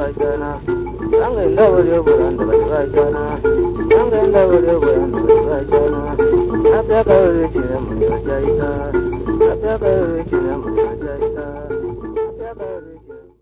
bajana. Angenda bole buranda bajana. Angenda bole buranda bajana. Apya kawe chine muyo jaita. Apya kawe chine muyo jaita. Apya kawe chine